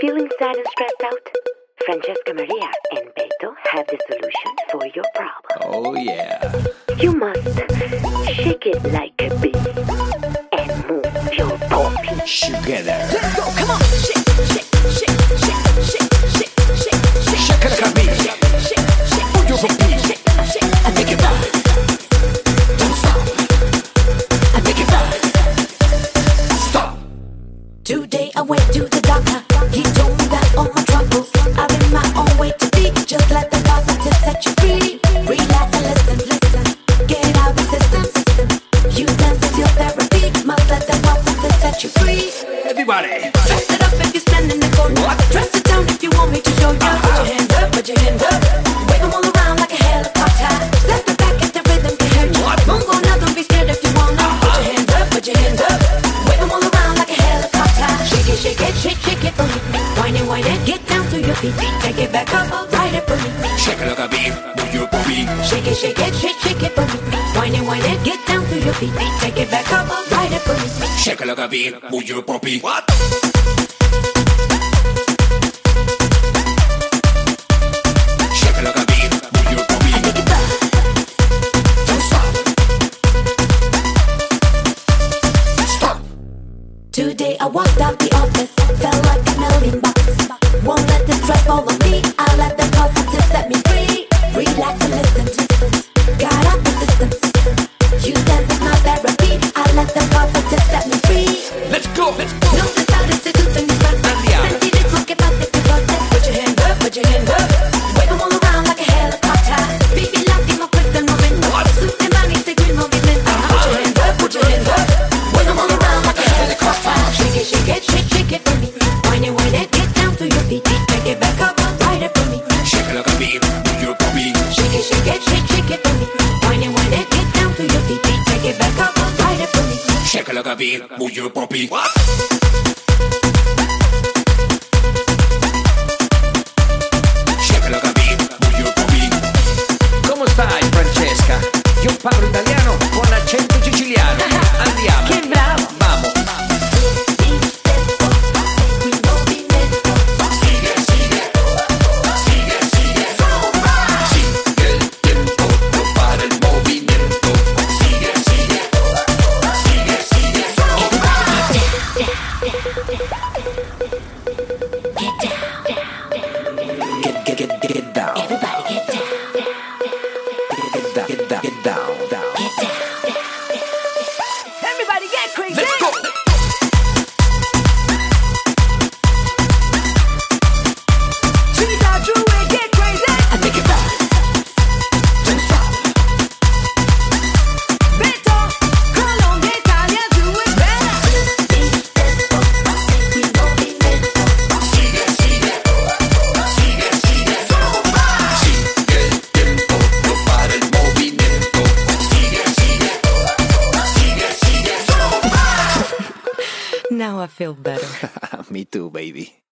Feeling sad and stressed out? Francesca Maria and Beto have the solution for your problem. Oh, yeah. You must shake it like a bee and move your puppy Together. Let's go, come on. Shake, shake, shake, shake, shake, shake, shake, shake. Shake it like a bee. Move your puppy. I make it right. Don't stop. I make it right. Stop. Today I went to the doctor. He told me that all my troubles are in my own way to be. Just let the positive set you free. Relax and listen, listen. Get out the system, system. You dance is your therapy. Must let the positive set you free. Everybody. Dress it up if you're standing in the corner. What? Dress it down if you want me to show you. Put your hands up, put your hands up. Wave them all around like a helicopter. Step it back if the rhythm can hurt you. What? Mungo now, don't be scared if you wanna. Put your hands up, put your hands up. Wave them all around like a helicopter. Shake it, shake it, shake, shake it for me. Whine it, get down to your feet. Take it back up, ride it for me. Shake it like a bee. Move your puppy. Shake it, shake it, shake, shake it for me. Whine it, get down to your feet. Take it back up, ride it for me. Shake it like a bee. Move your puppy. What? Shake it like a bee. Move your puppy. Make it back. Don't stop. Stop. Today I walked out the office, felt like $1,000,000. Won't let the stress follow me. I let the positive set me free. Relax and listen. Got out the system. You dance is my therapy. I let the positive set me free. Let's go. Let's go. No te sabes si tú tienes suerte. Andiamo. Senti ritmo che batte più forte. Put your hands up, put your hands up. Wave them all around like a helicopter. Vivi l'attimo, questo è il momento. Su le mani segui il movimento. Put your hands up, put your hands up. Wave them all around like a helicopter. Shake it, shake it, shake, shake it for me. Whine it, get down to your feet. Take it back up, ride it for me. Shake it like a bee. Move your puppy. Shake it, shake it, shake, shake it for me. Whine it, get down to your feet. Take it back up, ride it for me. Shake it like a bee. Move your puppy. What? Shake it like a bee. Move your puppy. Come stai, Francesca? Io parlo italiano con accento siciliano. Andiamo. Che bravo. Vamos. Sigue, sigue. Sigue, sigue. Sigue el tiempo, no para el movimiento. Sigue, sigue. Sigue, sigue. Get down. Everybody get down. Get down. Get down. Get down. Down. Get down. Everybody get crazy. Let's go. Trees are true and get crazy. I make it right. Don't stop. Beto, Colombia, Italia, do it better. Sigue, sigue. Sigue, sigue. Sigue el tiempo, no para el movimiento. Sigue, sigue. Sigue, sigue. Now I feel better. Me too, baby.